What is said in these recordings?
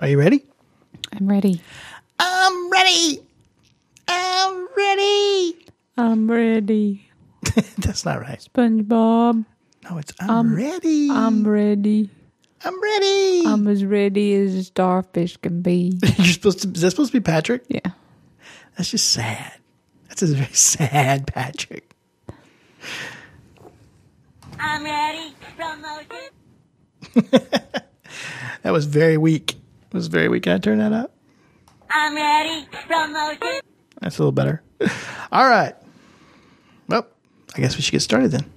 Are you ready? I'm ready. I'm ready. I'm ready. I'm ready. That's not right. SpongeBob. No, it's I'm ready. I'm ready. I'm ready. I'm as ready as a starfish can be. Is that supposed to be Patrick? Yeah. That's just sad. That's a very sad Patrick. I'm ready. Promotion. That was very weak. It was very weak. Can I turn that up? I'm ready. Promotion. That's a little better. All right. Well, I guess we should get started then.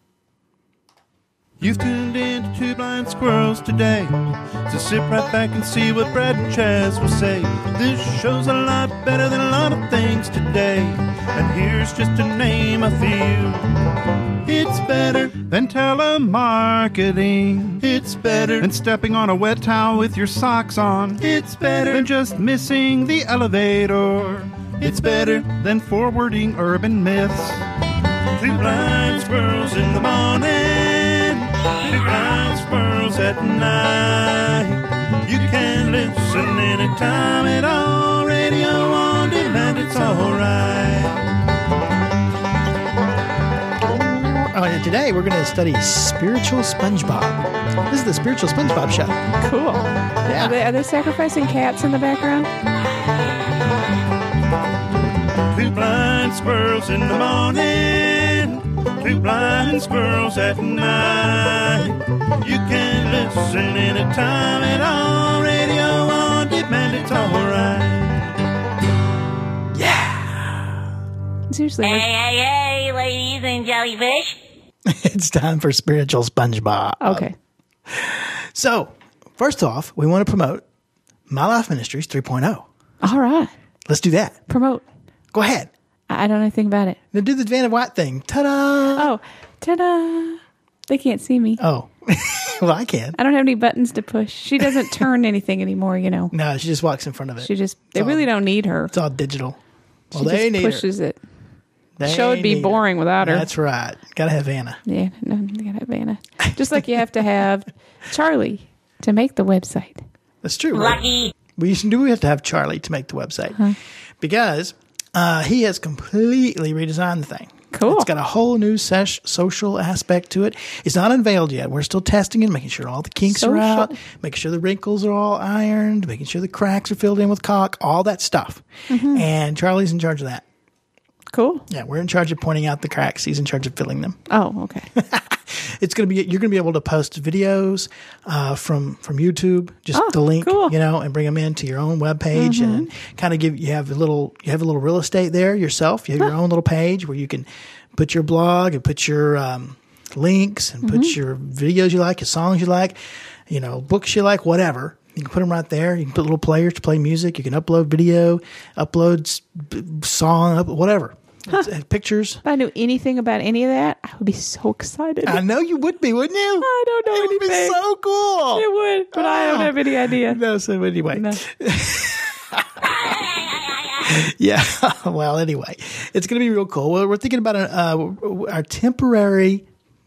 You've tuned in to Two Blind Squirrels today, so sit right back and see what Brad and Chaz will say. This show's a lot better than a lot of things today, and here's just to name a few. It's better than telemarketing. It's better than stepping on a wet towel with your socks on. It's better than just missing the elevator. It's better than forwarding urban myths. Two blind squirrels in the morning, two blind squirrels at night. You can listen anytime at all. Radio on demand, it's alright. And today we're going to study Spiritual SpongeBob. This is the Spiritual SpongeBob show. Cool. Yeah. Are they sacrificing cats in the background? Two blind squirrels in the morning, two blind squirrels at night. You can listen anytime at all. Radio on demand, it's alright. Seriously. Hey, ladies and jellyfish. It's time for Spiritual SpongeBob. Okay. So, first off, we want to promote My Life Ministries 3.0. All right. Let's do that. Promote. Go ahead. I don't know anything about it. Now do the Vanna White thing. Ta-da! Oh, ta-da. They can't see me. Oh. Well, I can. I don't have any buttons to push. She doesn't turn anything anymore, you know. No, she just walks in front of it. They really don't need her. It's all digital. Well, She they just need pushes it. The They show would be need boring without her. That's right. Gotta have Anna. Yeah, no, you gotta have Anna. Just like you have to have Charlie to make the website. That's true. Right? Lucky. We have to have Charlie to make the website because he has completely redesigned the thing. Cool. It's got a whole new social aspect to it. It's not unveiled yet. We're still testing it, making sure all the kinks are out, making sure the wrinkles are all ironed, making sure the cracks are filled in with caulk, all that stuff. And Charlie's in charge of that. Cool. Yeah, we're in charge of pointing out the cracks. He's in charge of filling them. Oh, okay. You're gonna be able to post videos from YouTube, just the link, cool. and bring them into your own web page and kind of you have a little real estate there yourself. You have your own little page where you can put your blog and put your links and put your videos you like, your songs you like, books you like, whatever. You can put them right there. You can put little players to play music. You can upload video, upload song, whatever. Pictures. If I knew anything about any of that, I would be so excited. I know you would be, wouldn't you? I don't know It would be anything. so cool. It would, but I don't have any idea. No, so anyway. No. Yeah. Well, anyway, it's going to be real cool. Well, we're thinking about our temporary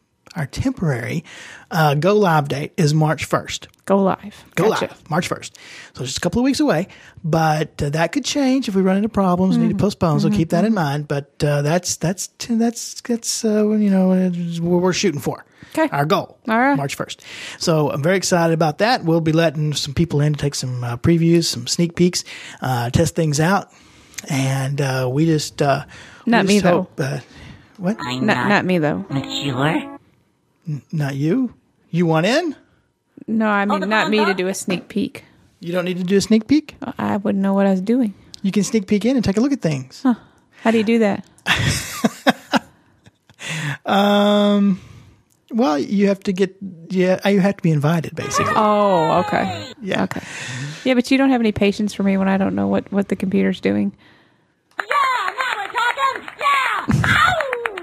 go live date is March 1st. Go live. Go Gotcha. live, March 1st. So just a couple of weeks away, but that could change if we run into problems, need to postpone. So keep that in mind. But that's what we're shooting for. Okay. Our goal. All right. March 1st. So I'm very excited about that. We'll be letting some people in to take some previews, some sneak peeks, test things out. And we just Not me, though. What? I'm Not me, though. mature. Not you? You want in? No, I mean, not me to do a sneak peek. You don't need to do a sneak peek? I wouldn't know what I was doing. You can sneak peek in and take a look at things. Huh. How do you do that? Well, you have to you have to be invited, basically. Oh, okay. Yeah. Okay. Yeah, but you don't have any patience for me when I don't know what the computer's doing. Yeah, now we're talking. Yeah. Ow!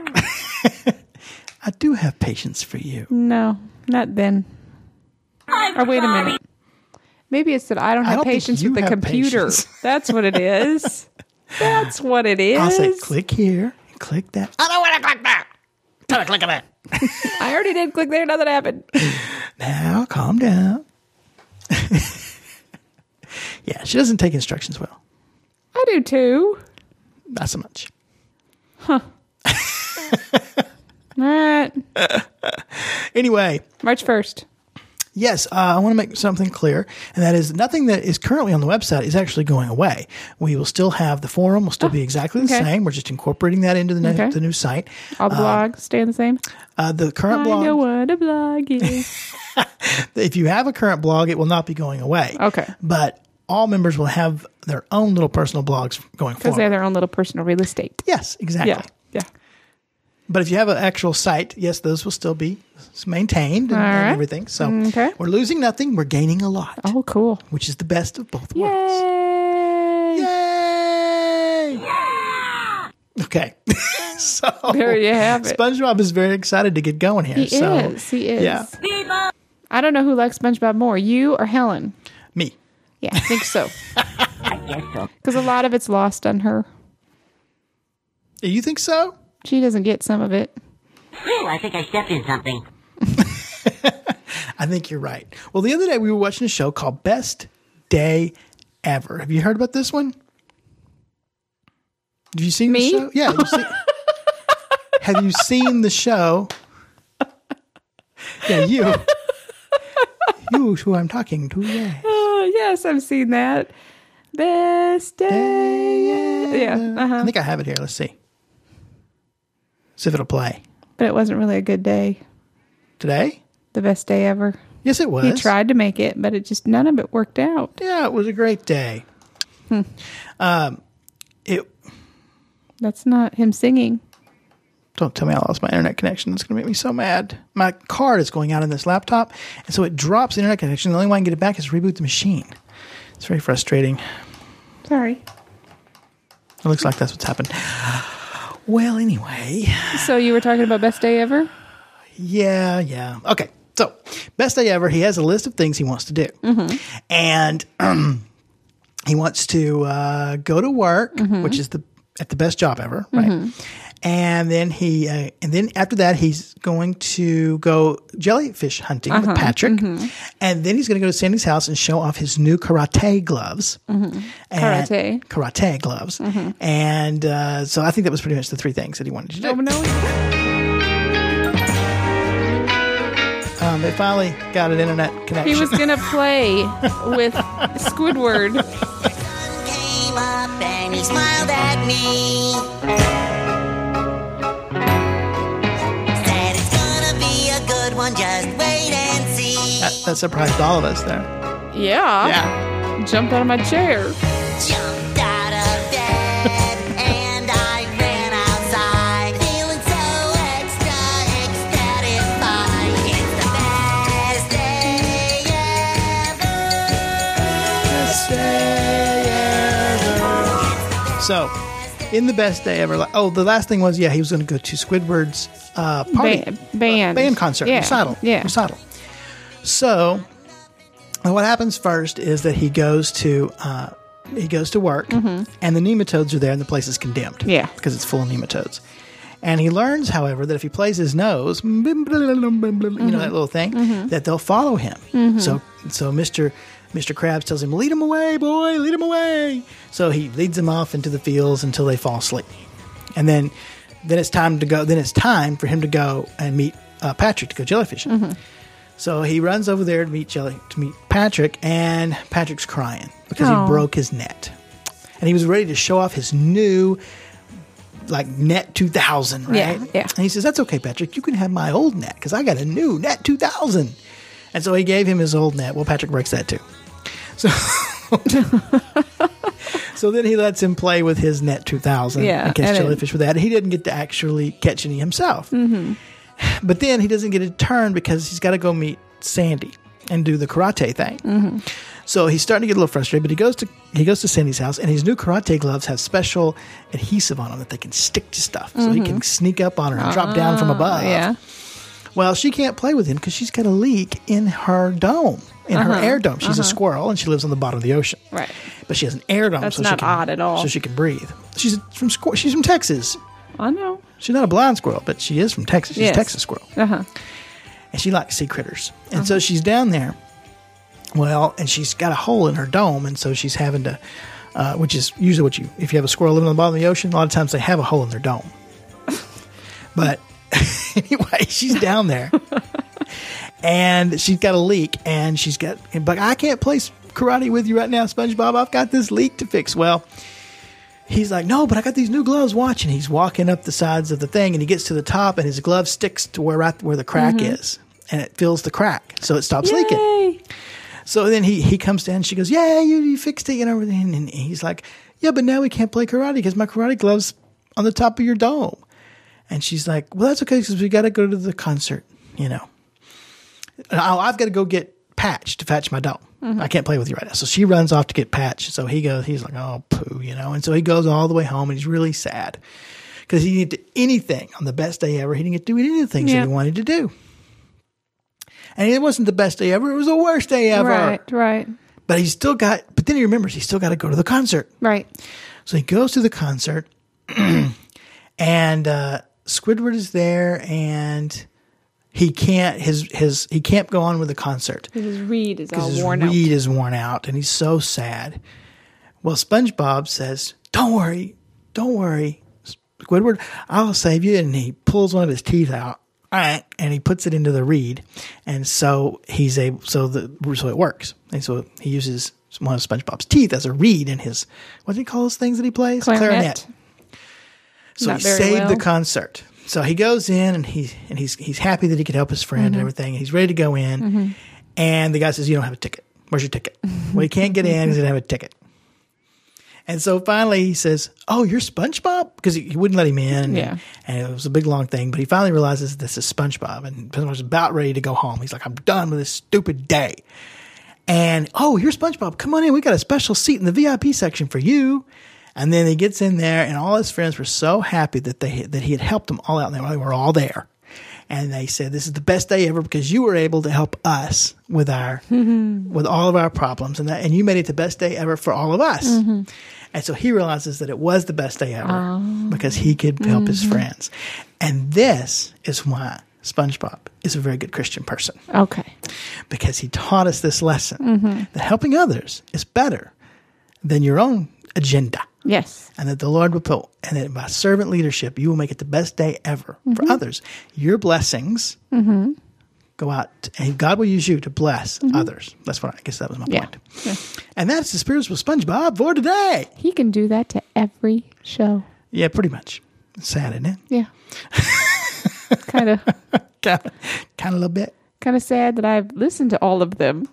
I do have patience for you. No, not then. I'm Or wait a sorry. minute. Maybe it's that I don't have don't think patience you with the have computer. patience. That's what it is. That's what it is. I'll say click here, click that. I don't want to click that. Don't click on that. I already did click there. Nothing happened. Now, calm down. Yeah, she doesn't take instructions well. I do too. Not so much. All right. Anyway, March 1st. yes, I want to make something clear, and that is nothing that is currently on the website is actually going away. We will still have the forum, will still be exactly the okay. same. We're just incorporating that into the, Okay. the new site. All the blogs staying the same. The current I know blog, what a blog is. if you have a current blog, it will not be going away. Okay. But all members will have their own little personal blogs going Because they forward. have their own little personal real estate. Yes, exactly. Yeah. Yeah. But if you have an actual site, yes, those will still be maintained and, All right. and everything. So Okay. we're losing nothing. We're gaining a lot, Oh, cool. which is the best of both worlds. Yay. Yay! Okay. So There you have it. SpongeBob is very excited to get going here. He so, is. He is. Yeah. I don't know who likes SpongeBob more, you or Helen. Me. Yeah, I think so. I guess so. Because a lot of it's lost on her. You think so? She doesn't get some of it. Ooh, I think I stepped in something. I think you're right. Well, the other day we were watching a show called Best Day Ever. Have you heard about this one? Have you seen Me? the show? Yeah. Have you seen the show? Yeah, you. You is who I'm talking to. Yeah. Oh, yes, I've seen that. Best day. Yeah. I Uh-huh. think I have it here. Let's see. See if it'll play. But it wasn't really a good day. Today? The best day ever. Yes, it was. He tried to make it, but it just, none of it worked out. Yeah, it was a great day. That's not him singing. Don't tell me I lost my internet connection. It's going to make me so mad. My card is going out in this laptop, and so it drops the internet connection. The only way I can get it back is to reboot the machine. It's very frustrating. Sorry. It looks like that's what's happened. Well, anyway. So you were talking about best day ever? Yeah. Okay, so best day ever. He has a list of things he wants to do. And he wants to go to work, which is at the best job ever, right? And then after that, he's going to go jellyfish hunting with Patrick. And then he's going to go to Sandy's house and show off his new karate gloves. Karate gloves. And so I think that was pretty much the three things that he wanted to do. Oh, no. They finally got an internet connection. He was going to play with Squidward. Came up and he smiled at me. Said it's gonna be a good one, just wait and see. That surprised all of us there. Yeah. Yeah. Jumped out of my chair. Jumped out of bed and I ran outside, feeling so ecstatic. It's the best day ever. So, in the best day ever. The last thing was, he was going to go to Squidward's party. Band concert. Yeah. Recital. Yeah. Recital. So, what happens first is that he goes to work, and the nematodes are there, and the place is condemned. Yeah. Because it's full of nematodes. And he learns, however, that if he plays his nose, you know, that little thing, that they'll follow him. So Mr. Krabs tells him, "Lead him away, boy, lead him away." So he leads them off into the fields until they fall asleep. And then it's time to go. Then it's time for him to go and meet Patrick to go jellyfishing. So he runs over there to meet Patrick, and Patrick's crying because he broke his net, and he was ready to show off his new net 2000, right? Yeah. And he says, "That's okay, Patrick. You can have my old net because I got a new net 2000." And so he gave him his old net. Well, Patrick breaks that too. So, so then he lets him play with his net 2000 and catch jellyfish with that. And he didn't get to actually catch any himself. But then he doesn't get a turn because he's got to go meet Sandy and do the karate thing. So he's starting to get a little frustrated, but he goes to Sandy's house, and his new karate gloves have special adhesive on them that they can stick to stuff. So he can sneak up on her and drop down from above. Yeah. Well, she can't play with him because she's got a leak in her dome, in her air dome. She's a squirrel, and she lives on the bottom of the ocean. Right. But she has an air dome. That's so not she can, odd at all. So she can breathe. She's from Texas. I know. She's not a blind squirrel, but she is from Texas. She's a Texas squirrel. Uh-huh. And she likes sea critters. And so she's down there, Well, and she's got a hole in her dome, and so she's having to, which is usually if you have a squirrel living on the bottom of the ocean, a lot of times they have a hole in their dome. But anyway, she's down there, and she's got a leak, and but I can't play karate with you right now, SpongeBob. I've got this leak to fix. Well, he's like, no, but I got these new gloves. Watch, and he's walking up the sides of the thing, and he gets to the top, and his glove sticks to right where the crack is, and it fills the crack, so it stops leaking. So then he comes down, and she goes, yeah, you fixed it, and everything. And he's like, yeah, but now we can't play karate because my karate glove's on the top of your dome. And she's like, well, that's okay because we got to go to the concert, you know. I've got to go get Patch to fetch my dome. I can't play with you right now. So she runs off to get Patch. So he's like, oh, poo, you know. And so he goes all the way home, and he's really sad because he didn't do anything on the best day ever. He didn't get to do any of the things that he wanted to do. And it wasn't the best day ever. It was the worst day ever. Right. But but then he remembers he's still got to go to the concert. Right. So he goes to the concert, and Squidward is there, and he can't go on with the concert. His reed is all his worn out. reed is worn out, and he's so sad. Well, SpongeBob says, don't worry, Squidward, I'll save you. And he pulls one of his teeth out. All right, and he puts it into the reed, and so he's able. So it works, and so he uses one of SpongeBob's teeth as a reed in his, what do you call those things that he plays? Clarinet. So he saved the concert. So he goes in, and he's happy that he could help his friend and everything. And he's ready to go in, and the guy says, "You don't have a ticket. Where's your ticket?" Well, he can't get in because he doesn't have a ticket. And so finally he says, oh, you're SpongeBob? Because he wouldn't let him in. Yeah. And it was a big, long thing. But he finally realizes this is SpongeBob. And SpongeBob was about ready to go home. He's like, I'm done with this stupid day. And, oh, you're SpongeBob. Come on in. We got a special seat in the VIP section for you. And then he gets in there, and all his friends were so happy that he had helped them all out. And they were all there. And they said, this is the best day ever because you were able to help us with with all of our problems. And you made it the best day ever for all of us. And so he realizes that it was the best day ever because he could help his friends. And this is why SpongeBob is a very good Christian person. Okay. Because he taught us this lesson that helping others is better than your own agenda. Yes. And that the Lord will put, and that by servant leadership, you will make it the best day ever for others. Your blessings go out, and God will use you to bless others. That's what I guess that was my point. Yeah. And that's the spiritual SpongeBob for today. He can do that to every show. Yeah, pretty much. It's sad, isn't it? Yeah. kind of a little bit. Kind of sad that I've listened to all of them.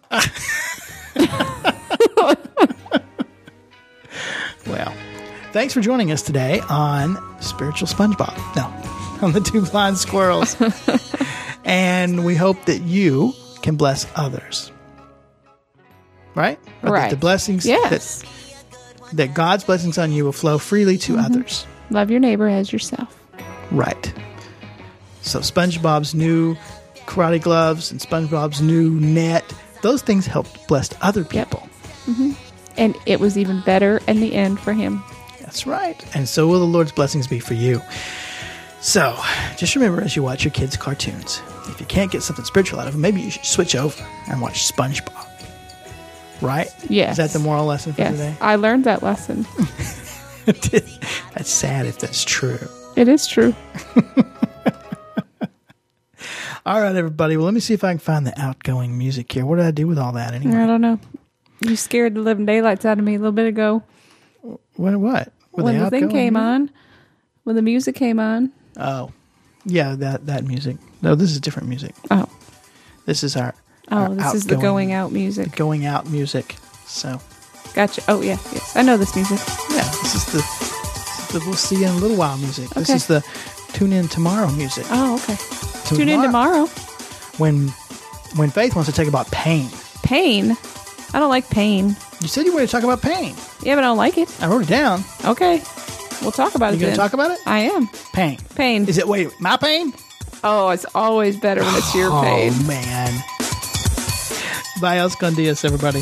Well, thanks for joining us today on Spiritual SpongeBob. No, on the Two Blind Squirrels. And we hope that you can bless others. Right? Right. That the blessings, yes. that God's blessings on you will flow freely to others. Love your neighbor as yourself. Right. So SpongeBob's new karate gloves and SpongeBob's new net, those things helped bless other people. Yep. And it was even better in the end for him. That's right. And so will the Lord's blessings be for you. So just remember as you watch your kids' cartoons, if you can't get something spiritual out of them, maybe you should switch over and watch SpongeBob. Right? Yes. Is that the moral lesson for today? I learned that lesson. That's sad if that's true. It is true. All right, everybody. Well, let me see if I can find the outgoing music here. What did I do with all that anyway? I don't know. You scared the living daylights out of me a little bit ago. What? When the thing came on. When the music came on. Oh. Yeah, that music. No, this is different music. Oh. This is our this is the going out music. The going out music. So. Gotcha. Oh, yeah. Yes. I know this music. Yeah, this is the we'll see you in a little while music. Okay. This is the tune in tomorrow music. Oh, okay. Tune in tomorrow. When Faith wants to talk about pain. Pain? I don't like pain. You said you wanted to talk about pain. Yeah, but I don't like it. I wrote it down. Okay. We'll talk about it. You going to talk about it? I am. Pain. Pain. Wait, my pain? Oh, it's always better when it's your pain. Oh, man. Bye, Els con Dias, everybody.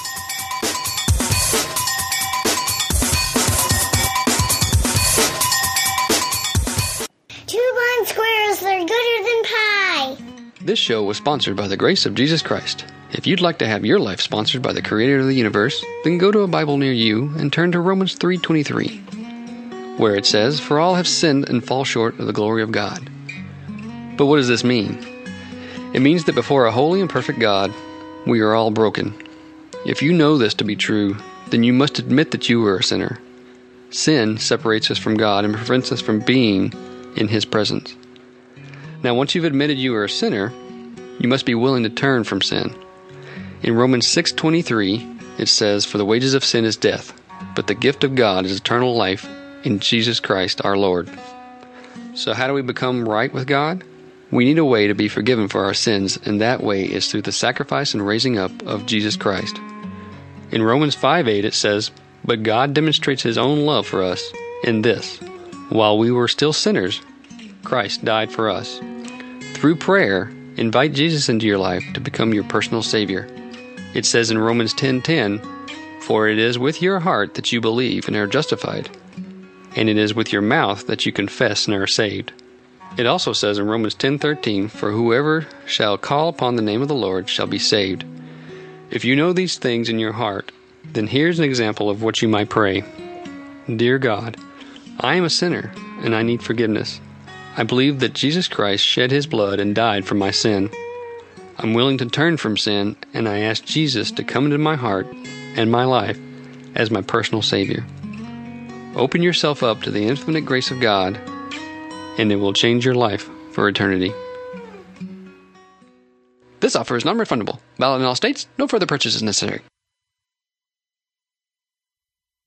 Two blind squirrels, they're gooder than pie. This show was sponsored by the Grace of Jesus Christ. If If you'd like to have your life sponsored by the Creator of the universe, then go to a Bible near you and turn to Romans 3:23, where it says, "For all have sinned and fall short of the glory of God." But what does this mean? It means that before a holy and perfect God, we are all broken. If you know this to be true, then you must admit that you are a sinner. Sin separates us from God and prevents us from being in His presence. Now, once you've admitted you are a sinner, you must be willing to turn from sin. In Romans 6:23, it says, "For the wages of sin is death, but the gift of God is eternal life in Jesus Christ our Lord." So how do we become right with God? We need a way to be forgiven for our sins, and that way is through the sacrifice and raising up of Jesus Christ. In Romans 5:8 it says, "But God demonstrates His own love for us in this: while we were still sinners, Christ died for us." Through prayer, invite Jesus into your life to become your personal Savior. It says in Romans 10:10, "For it is with your heart that you believe and are justified, and it is with your mouth that you confess and are saved." It also says in Romans 10:13, "For whoever shall call upon the name of the Lord shall be saved." If you know these things in your heart, then here's an example of what you might pray. Dear God, I am a sinner and I need forgiveness. I believe that Jesus Christ shed His blood and died for my sin. I'm willing to turn from sin, and I ask Jesus to come into my heart and my life as my personal Savior. Open yourself up to the infinite grace of God, and it will change your life for eternity. This offer is non-refundable. Valid in all states. No further purchase is necessary.